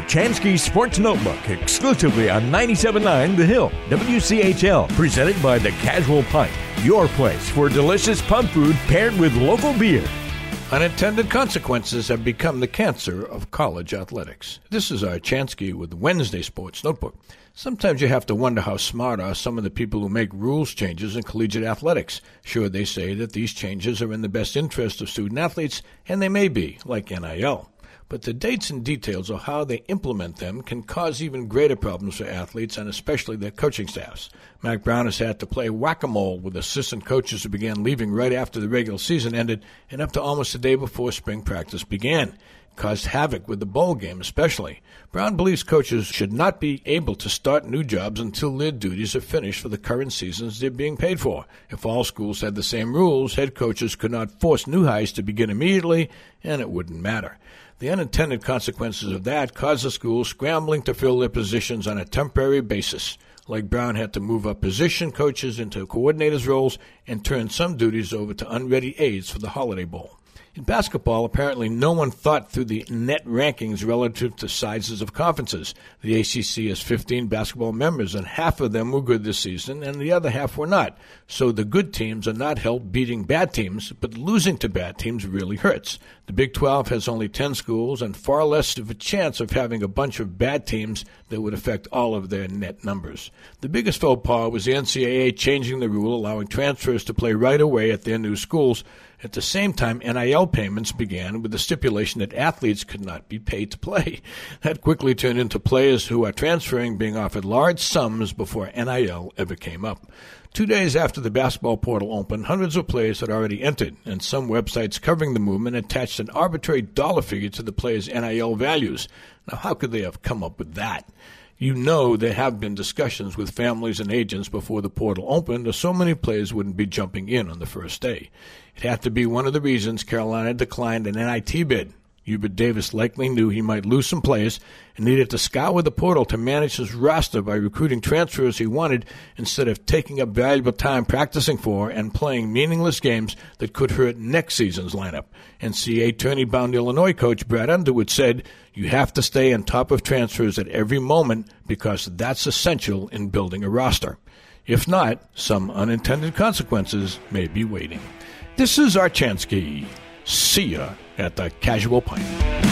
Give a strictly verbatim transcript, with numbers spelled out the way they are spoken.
Chansky Sports Notebook, exclusively on ninety-seven point nine The Hill, W C H L, presented by The Casual Pint, your place for delicious pub food paired with local beer. Unintended consequences have become the cancer of college athletics. This is our Chansky with Wednesday Sports Notebook. Sometimes you have to wonder how smart are some of the people who make rules changes in collegiate athletics. Sure, they say that these changes are in the best interest of student athletes, and they may be, like N I L. But the dates and details of how they implement them can cause even greater problems for athletes and especially their coaching staffs. Mack Brown has had to play whack-a-mole with assistant coaches who began leaving right after the regular season ended and up to almost a day before spring practice began. Caused havoc with the bowl game especially. Brown believes coaches should not be able to start new jobs until their duties are finished for the current seasons they're being paid for. If all schools had the same rules, head coaches could not force new hires to begin immediately, and it wouldn't matter. The unintended consequences of that caused the schools scrambling to fill their positions on a temporary basis. Like Brown had to move up position coaches into coordinators' roles and turn some duties over to unready aides for the Holiday Bowl. In basketball, apparently no one thought through the net rankings relative to sizes of conferences. The A C C has fifteen basketball members, and half of them were good this season, and the other half were not. So the good teams are not helped beating bad teams, but losing to bad teams really hurts. The Big twelve has only ten schools and far less of a chance of having a bunch of bad teams that would affect all of their net numbers. The biggest faux pas was the N C double A changing the rule, allowing transfers to play right away at their new schools. At the same time, N I L payments began with the stipulation that athletes could not be paid to play. That quickly turned into players who are transferring being offered large sums before N I L ever came up. Two days after the basketball portal opened, hundreds of players had already entered, and some websites covering the movement attached an arbitrary dollar figure to the players' N I L values. Now, how could they have come up with that? You know there have been discussions with families and agents before the portal opened, or so many players wouldn't be jumping in on the first day. It had to be one of the reasons Carolina declined an N I T bid. Hubert Davis likely knew he might lose some players and needed to scour the portal to manage his roster by recruiting transfers he wanted instead of taking up valuable time practicing for and playing meaningless games that could hurt next season's lineup. N C double A tourney-bound Illinois coach Brad Underwood said, "You have to stay on top of transfers at every moment because that's essential in building a roster. If not, some unintended consequences may be waiting." This is our Chansky. See ya at the Casual Pint.